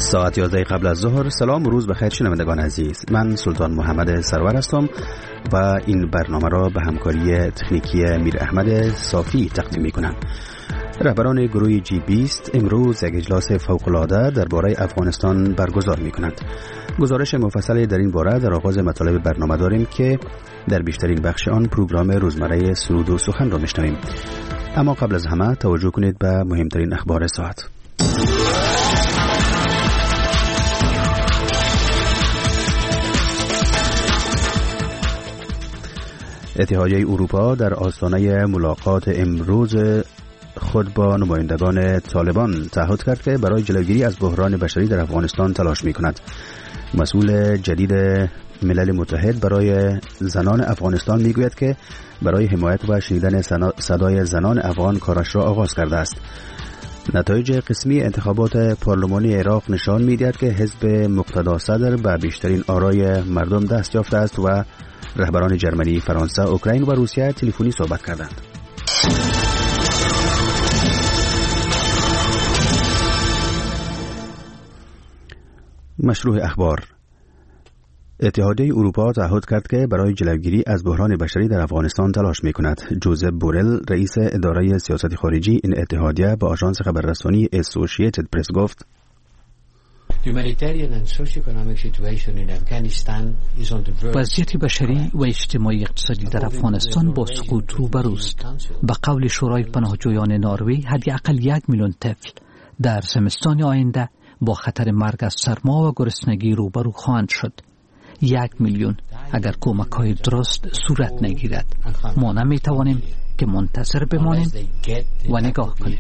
ساعت 11 قبل از ظهر. سلام و روز بخیر شنوندگان عزیز. من سلطان محمد سرور هستم و این برنامه را به همکاری تکنیکی میر احمد صافی تقدیم می‌کنم. رهبران گروه G20 امروز یک اجلاس فوق‌العاده درباره افغانستان برگزار می‌کنند. گزارش مفصلی در این باره در آغاز مطالب برنامه داریم که در بیشترین بخش آن پروگرام روزمره سرود و سخن را می‌شنویم. اما قبل از همه توجه کنید به مهمترین اخبار ساعت. اتحادیه اروپا در آستانه ملاقات امروز خود با نمایندگان طالبان تعهد کرد که برای جلوگیری از بحران بشری در افغانستان تلاش می‌کند. مسئول جدید ملل متحد برای زنان افغانستان میگوید که برای حمایت و شنیدن صدای زنان افغان کارش را آغاز کرده است. نتایج قسمی انتخابات پارلمانی عراق نشان می‌دهد که حزب مقتدا صدر به بیشترین آرای مردم دست یافته است و رهبران جرمنی، فرانسه، اوکراین و روسیه تلفنی صحبت کردند. مشروع اخبار. اتحادیه اروپا تعهد کرد که برای جلوگیری از بحران بشری در افغانستان تلاش می‌کند. جوزپ بورل، رئیس اداره سیاست خارجی این اتحادیه، با آژانس خبررسانی اسوسییتد پرس گفت: وضعیت بشری و اجتماعی اقتصادی در افغانستان با سقوط روبروست. به قول شورای پناهجویان نروژ، حداقل 1 میلیون طفل در زمستان آینده با خطر مرگ از سرما و گرسنگی روبرو خواهند شد. 1 میلیون اگر کمک‌های درست صورت نگیرد. ما نمی‌توانیم که منتظر بمانیم و نگاه کنیم.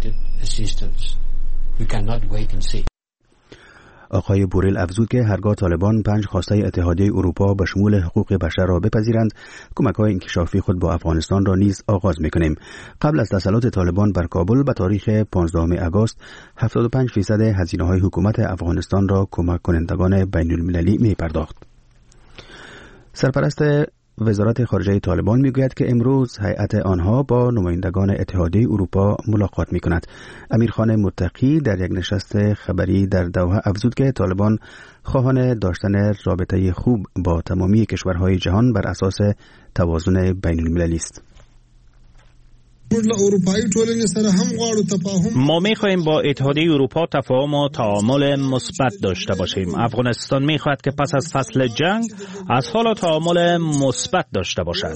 آقای بورل افزود که هرگاه طالبان 5 خواسته اتحادیه اروپا به شمول حقوق بشر را بپذیرند، کمک‌های انکشافی خود با افغانستان را نیز آغاز می‌کنیم. قبل از تسلط طالبان بر کابل به تاریخ 15 آگوست 75% هزینه‌های حکومت افغانستان را کمک کنندگان بین‌المللی می‌پرداخت. سرپرست وزارت خارجه طالبان میگوید که امروز هیئت آنها با نمایندگان اتحادیه اروپا ملاقات میکند. امیرخان متقی در یک نشست خبری در دوحه افزود که طالبان خواهان داشتن رابطه خوب با تمامی کشورهای جهان بر اساس توازن بین المللی است. ما می‌خواهیم با اتحادیه اروپا تفاهم و تعامل مثبت داشته باشیم. افغانستان می‌خواهد که پس از فصل جنگ از حالا تعامل مثبت داشته باشد.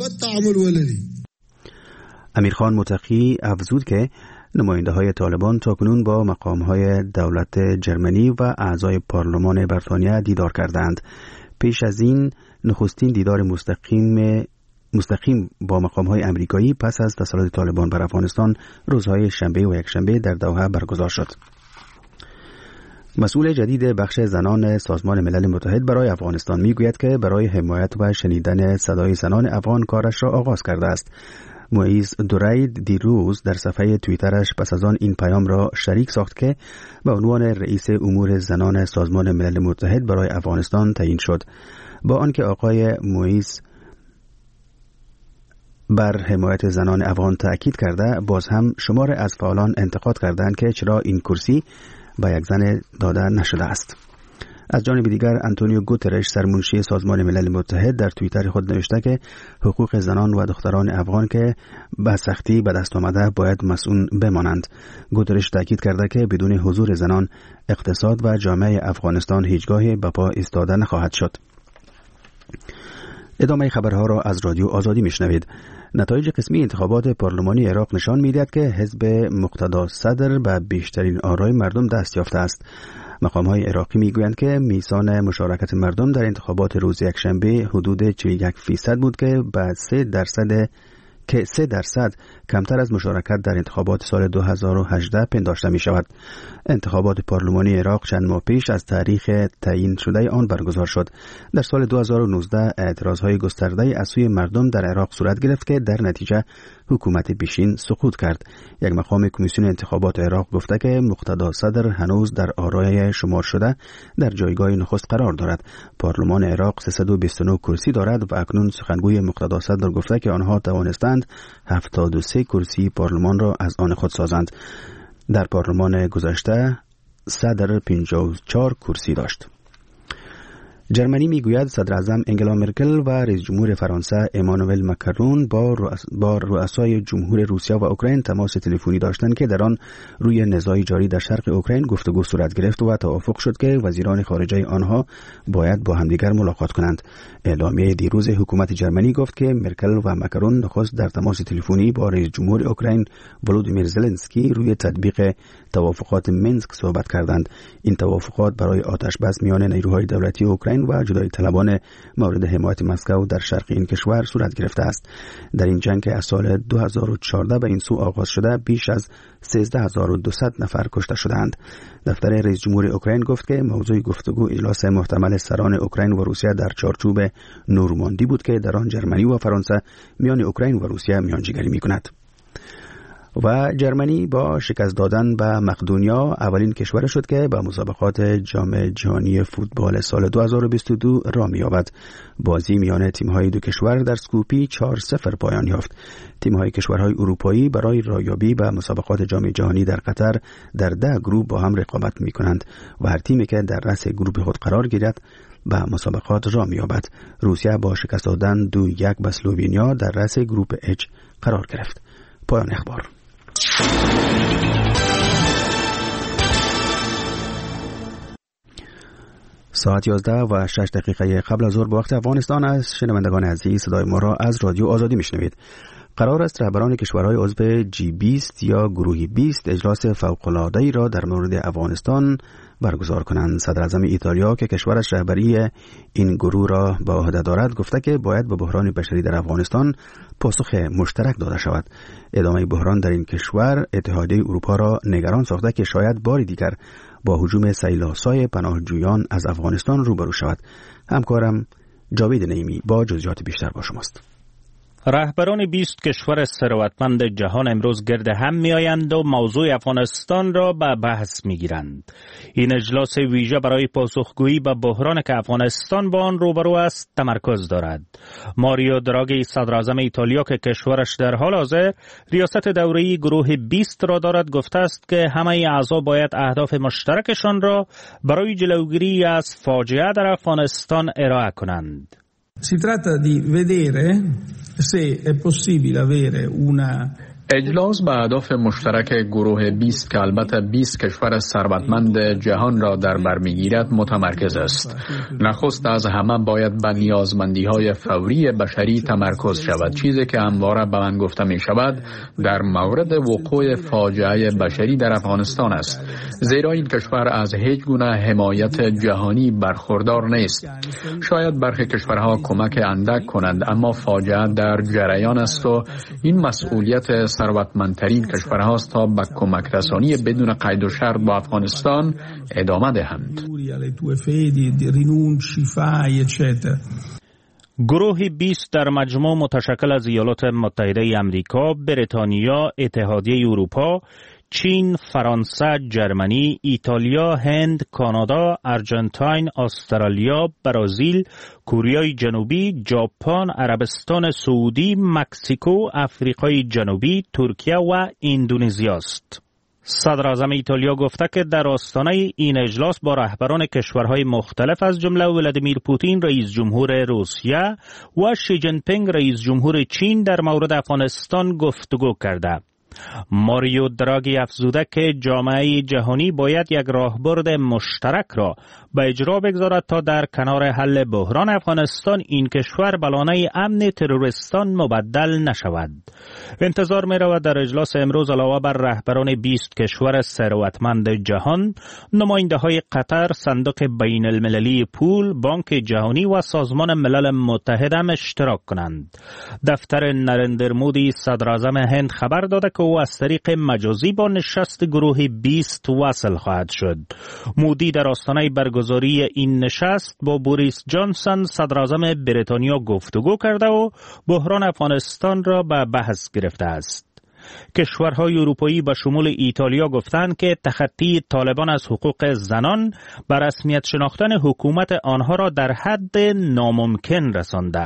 امیرخان متقی افزود که نماینده‌های طالبان تاکنون با مقام‌های دولت جرمنی و اعضای پارلمان بریتانیا دیدار کردند. پیش از این نخستین دیدار مستقیم با مقام‌های امریکایی پس از تسلط طالبان بر افغانستان روزهای شنبه و یکشنبه در دوحه برگزار شد. مسئول جدید بخش زنان سازمان ملل متحد برای افغانستان میگوید که برای حمایت و شنیدن صدای زنان افغان کارش را آغاز کرده است. موئیز دورید دیروز در صفحه توییترش پس از آن این پیام را شریک ساخت که به عنوان رئیس امور زنان سازمان ملل متحد برای افغانستان تعیین شد. با آنکه آقای موئیز بر حمایت زنان افغان تأکید کرده، باز هم شمار از فعالان انتقاد کردند که چرا این کرسی به یک زن داده نشده است. از جانب دیگر آنتونیو گوترش، سرمنشی سازمان ملل متحد، در توییتر خود نوشته که حقوق زنان و دختران افغان که به سختی به دست آمده باید مسئول بمانند. گوترش تأکید کرده که بدون حضور زنان اقتصاد و جامعه افغانستان هیچگاه به پا ایستاده نخواهد شد. ادامه خبرها را از رادیو آزادی میشنوید. نتایج قسمی انتخابات پارلمانی عراق نشان می‌دهد که حزب مقتدا صدر به بیشترین آرای مردم دست یافته است. مقام‌های عراقی می‌گویند که میزان مشارکت مردم در انتخابات روز یکشنبه حدود 41% بود که به 3% کمتر از مشارکت در انتخابات سال 2018 پنداشته می شود. انتخابات پارلمانی عراق چند ماه پیش از تاریخ تعیین شده آن برگزار شد. در سال 2019 اعتراضهای گسترده از سوی مردم در عراق صورت گرفت که در نتیجه حکومت پیشین سقوط کرد. یک مقام کمیسیون انتخابات عراق گفته که مقتدا صدر هنوز در آرای شمار شده در جایگاه نخست قرار دارد. پارلمان عراق 329 کرسی دارد و اکنون سخنگوی مقتدا صدر گفته که آنها توانستند 73 کرسی پارلمان را از آن خود سازند. در پارلمان گذشته 154 کرسی داشت. جرمنی میگوید صدر اعظم انگلا مرکل و رئیس جمهور فرانسه امانوئل ماکرون با رؤسای جمهور روسیه و اوکراین تماس تلفنی داشتند که در آن روی نزاع جاری در شرق اوکراین گفتگو صورت گرفت و توافق شد که وزیران خارجه آنها باید با همدیگر ملاقات کنند. اعلامیه دیروز حکومت جرمنی گفت که مرکل و ماکرون نخست در تماس تلفنی با رئیس جمهور اوکراین ولودیمیر زلنسکی روی تطبیق توافقات مینسک صحبت کردند. این توافقات برای آتش بس میان نیروهای دولتی اوکراین و جدایی طلبان مورد حمایت مسکو در شرق این کشور صورت گرفته است. در این جنگ که از سال 2014 به این سو آغاز شده بیش از 13200 نفر کشته شدند. دفتر رئیس جمهور اوکراین گفت که موضوع گفتگو اجلاس محتمل سران اوکراین و روسیه در چارچوب نورماندی بود که در آن جرمنی و فرانسه میان اوکراین و روسیه میانجیگری میکند. و جرمنی با شکست دادن به مقدونیا اولین کشور شد که به مسابقات جام جهانی فوتبال سال 2022 راه می‌یابد. بازی میان تیم‌های دو کشور در سکوپی 4-0 پایان یافت. تیم‌های کشورهای اروپایی برای رایابی به مسابقات جام جهانی در قطر در 10 گروه با هم رقابت می‌کنند و هر تیمی که در رأس گروه خود قرار گیرد به مسابقات راه می‌یابد. روسیه با شکست دادن 2-1 به اسلوونیا در رأس گروه اچ قرار گرفت. پایان اخبار. ساعت 11:06 قبل از ظهر به وقت افغانستان از شنوندگان عزیز صدای ما را از رادیو آزادی میشنوید. قرار است رهبران کشورهای عضو G20 یا گروه 20 اجلاس فوق‌العاده‌ای را در مورد افغانستان برگزار کنند. صدر اعظم ایتالیا که کشورش رهبری این گروه را به عهده دارد گفته که باید به بحران بشری در افغانستان پاسخ مشترک داده شود. ادامه بحران در این کشور اتحادیه اروپا را نگران ساخته که شاید بار دیگر با هجوم سیلاسای پناهجویان از افغانستان روبرو شود. همکارم جاوید نعیمی با جزئیات بیشتر با شماست. رهبران 20 کشور ثروتمند جهان امروز گرد هم می‌آیند و موضوع افغانستان را به بحث می‌گیرند. این اجلاس ویژه برای پاسخگویی به بحرانی که افغانستان با آن روبرو است تمرکز دارد. ماریو دراگی صدر اعظم ایتالیا که کشورش در حال حاضر ریاست دوره‌ای گروه 20 را دارد گفته است که همه اعضا باید اهداف مشترکشان را برای جلوگیری از فاجعه در افغانستان ارائه کنند. Si tratta di vedere se è possibile avere una اجلاس به اهداف مشترک گروه 20 که البته 20 کشور ثروتمند جهان را در بر میگیرد متمرکز است. نخست از همه باید به نیازمندی‌های فوری بشری تمرکز شود، چیزی که همواره به من گفته می شود در مورد وقوع فاجعه بشری در افغانستان است، زیرا این کشور از هیچ گونه حمایت جهانی برخوردار نیست. شاید برخی کشورها کمک اندک کنند، اما فاجعه در جریان است و این مسئولیت ثروتمندترین کشورهاست تا به کمک رسانی بدون قید و شرط با افغانستان ادامه دهند. گروه 20 در مجموع متشکل از ایالات متحده امریکا، بریتانیا، اتحادیه اروپا، چین، فرانسه، جرمنی، ایتالیا، هند، کانادا، آرژانتین، استرالیا، برزیل، کره جنوبی، ژاپن، عربستان سعودی، مکزیکو، آفریقای جنوبی، ترکیه و اندونزیا است. صدر اعظم ایتالیا گفته که در آستانه این اجلاس با رهبران کشورهای مختلف از جمله ولادیمیر پوتین رئیس جمهور روسیه و شی جین پینگ رئیس جمهور چین در مورد افغانستان گفتگو کرده. ماریو دراگی افزوده که جامعه جهانی باید یک راهبرد مشترک را به اجرا بگذارد تا در کنار حل بحران افغانستان این کشور به لانه امن تروریستان مبدل نشود. انتظار می رود در اجلاس امروز علاوه بر رهبران 20 کشور ثروتمند جهان، نماینده های قطر، صندوق بین المللی پول، بانک جهانی و سازمان ملل متحد هم اشتراک کنند. دفتر نریندر مودی صدر اعظم هند خبر داده که او از طریق مجازی با نشست گروه 20 وصل خواهد شد. مودی در آستانه برگزاری این نشست با بوریس جانسون صدر اعظم بریتانیا گفتگو کرده و بحران افغانستان را به بحث گرفته است. کشورهای اروپایی به شمول ایتالیا گفتند که تخطی طالبان از حقوق زنان به رسمیت شناختن حکومت آنها را در حد ناممکن رسانده.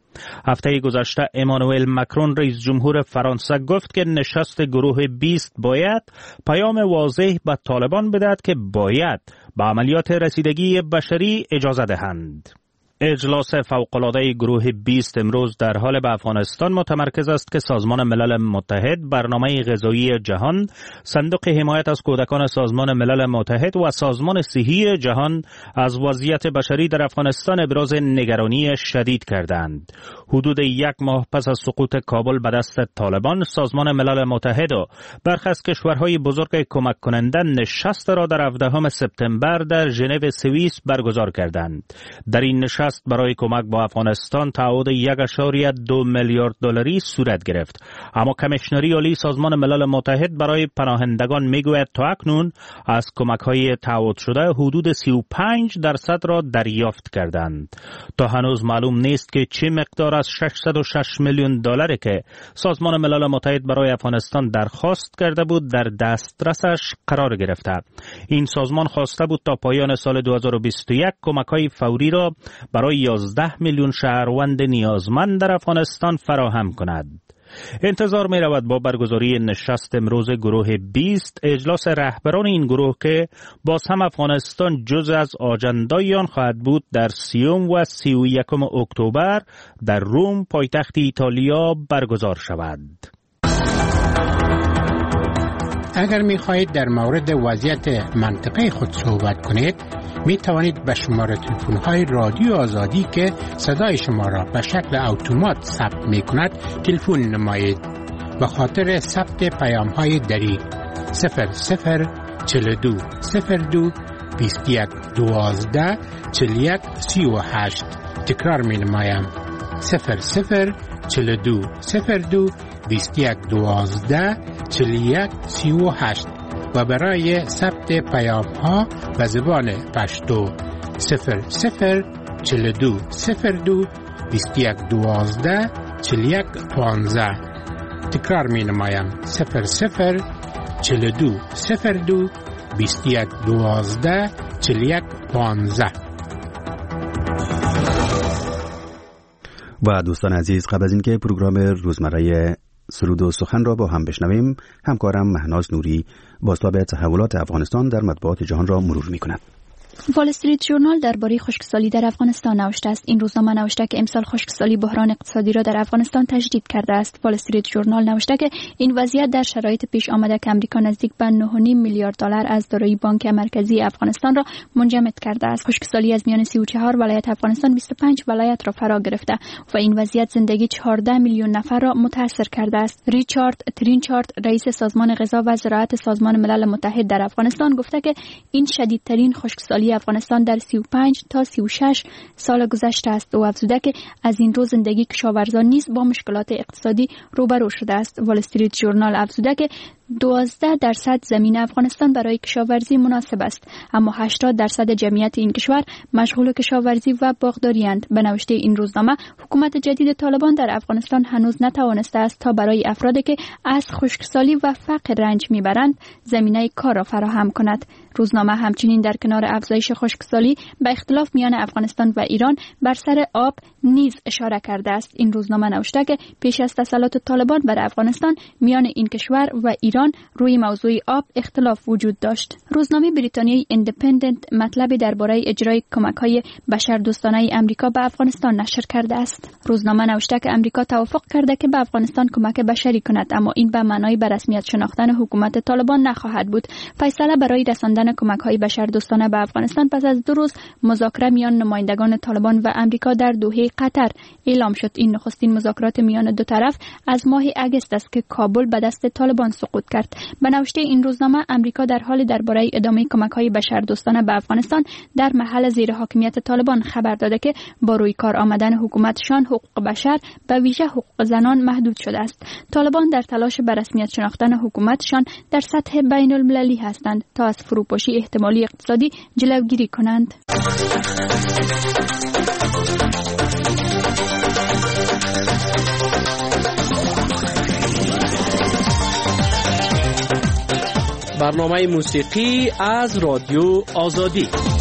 هفته گذشته امانوئل مکرون رئیس جمهور فرانسه گفت که نشست گروه 20 باید پیام واضح به طالبان بدهد که باید به عملیات رسیدگی بشری اجازه دهند. اجلاس فوق‌العاده گروه 20 امروز در حال به افغانستان متمرکز است که سازمان ملل متحد، برنامه غذایی جهان، صندوق حمایت از کودکان سازمان ملل متحد و سازمان صحی جهان از وضعیت بشری در افغانستان ابراز نگرانی شدید کردند. حدود یک ماه پس از سقوط کابل به دست طالبان، سازمان ملل متحد و برخی از کشورهای بزرگ کمک کننده نشست را در 17 سپتامبر در ژنو سوئیس برگزار کردند. در این نشست برای کمک با افغانستان تعهد 1.2 میلیارد دلاری صورت گرفت. اما کمیشنری عالی سازمان ملل متحد برای پناهندگان میگوید تا اکنون از کمک‌های تعهد شده حدود 35% را دریافت کردند. تا هنوز معلوم نیست که چه مقدار از 606 میلیون دلاری که سازمان ملل متحد برای افغانستان درخواست کرده بود در دسترسش قرار گرفته. این سازمان خواسته بود تا پایان سال 2021 کمک‌های فوری را برای 11 میلیون شهروند نیازمند در افغانستان فراهم کند. انتظار می رود با برگزاری نشست امروز گروه 20 اجلاس رهبران این گروه که باز هم افغانستان جزء از آجندای آن خواهد بود در 30 و 31 اکتبر در روم پایتخت ایتالیا برگزار شود. اگر می خواهید در مورد وضعیت منطقه خود صحبت کنید، می توانید به شماره تلفن های رادیو آزادی که صدای شما را به شکل اتومات ثبت می کند تلفن نمایید. به خاطر ثبت پیام های دری 0042 02 21 12 41 38. تکرار می نمایم 0042 02 21 12 41 38 و برای ثبت پیام ها به زبان پشتو 0042 02 21 12 41 15. تکرار می نمایم 0042 02 21 12 41 15. و دوستان عزیز، قبل از اینکه پروگرام روزمره سرود و سخن را با هم بشنویم، همکارم مهناز نوری بازتاب تحولات افغانستان در مطبوعات جهان را مرور می‌کند. وال استریت ژورنال درباره خشکسالی در افغانستان نوشته است. این روزنامه نوشته که امسال خشکسالی بحران اقتصادی را در افغانستان تجدید کرده است. وال استریت ژورنال نوشته که این وضعیت در شرایط پیش آمده که امریکا نزدیک به 9.5 میلیارد دلار از دارایی بانک مرکزی افغانستان را منجمد کرده است. خشکسالی از میان 34 ولایت افغانستان 25 ولایت را فرا گرفته و این وضعیت زندگی 14 میلیون نفر را متاثر کرده است. ریچارد ترینچارد، رئیس سازمان غذا و زراعت سازمان ملل متحد در افغانستان، گفته که این شدیدترین خشکسالی افغانستان در 35 تا 36 سال گذشته است. او افزوده که از این رو زندگی کشاورزان نیز با مشکلات اقتصادی روبرو شده است. وال استریت ژورنال افزوده که 12% زمین افغانستان برای کشاورزی مناسب است، اما 80% جمعیت این کشور مشغول کشاورزی و باغداری اند. به نوشته این روزنامه، حکومت جدید طالبان در افغانستان هنوز نتوانسته است تا برای افرادی که از خشکسالی و فقر رنج میبرند زمینه کار را فراهم کند. روزنامه همچنین در کنار افزایش خشکسالی به اختلاف میان افغانستان و ایران بر سر آب نیز اشاره کرده است. این روزنامه نوشته که پیش از تسلط طالبان بر افغانستان میان این کشور و ایران روی موضوع آب اختلاف وجود داشت. روزنامه بریتانیایی ایندیپندنت مطلبی درباره اجرای کمک‌های بشردوستانه آمریکا به افغانستان نشر کرده است. روزنامه نوشته که آمریکا توافق کرده که به افغانستان کمک بشری کند، اما این به معنای به رسمیت شناختن حکومت طالبان نخواهد بود. فیصله برای رساندن کمک‌های بشردوستانه به افغانستان پس از 2 روز مذاکره میان نمایندگان طالبان و آمریکا در دوحه قطر اعلام شد. این نخستین مذاکرات میان دو طرف از ماه اگست است که کابل به دست طالبان سقوط کرد. به نوشته این روزنامه، آمریکا در حال درباره ادامه کمک‌های بشردوستانه به افغانستان در محل زیر حاکمیت طالبان خبر داده که با روی کار آمدن حکومتشان حقوق بشر به ویژه حقوق زنان محدود شده است. طالبان در تلاش به رسمیت شناختن حکومتشان در سطح بین المللی هستند تا از فروپاشی احتمالی اقتصادی جلوگیری کنند. برنامه موسیقی از رادیو آزادی.